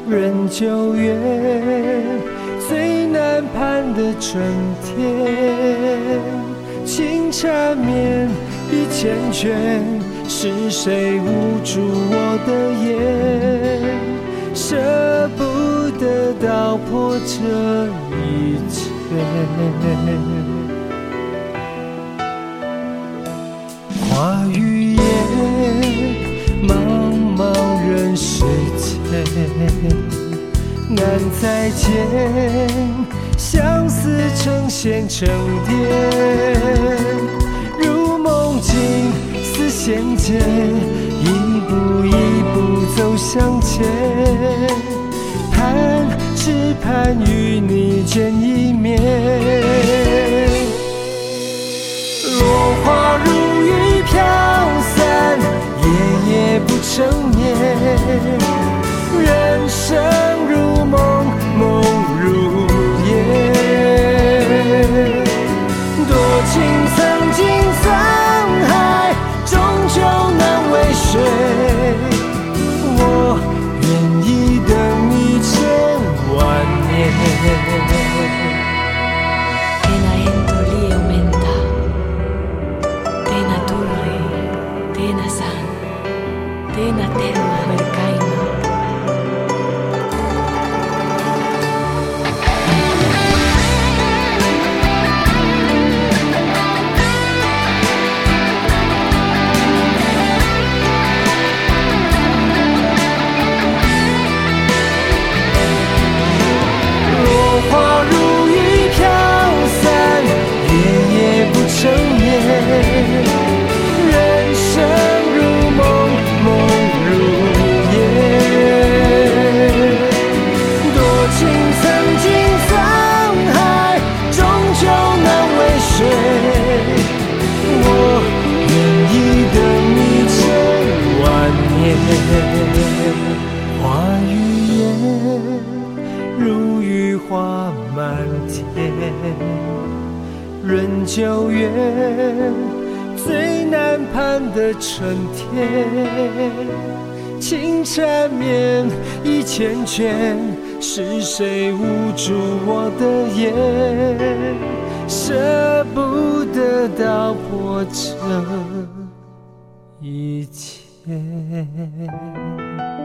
任九月最难盼的春天，情缠绵已缱绻，是谁捂住我的眼，舍不得道破这一切。花与叶，茫茫人世间，难再见，相思成线成蝶，如梦境似仙剑，一步一步走向前，只盼与你见一面。落花如雨飘散，夜夜不成眠，人生如梦，梦如烟，多情曾经沧海，终究难为水，我愿意等你千万年。花与叶，如雨花满天，任九月最难盼的春天，情缠绵已缱绻，是谁捂住我的眼，舍不得道破这一切。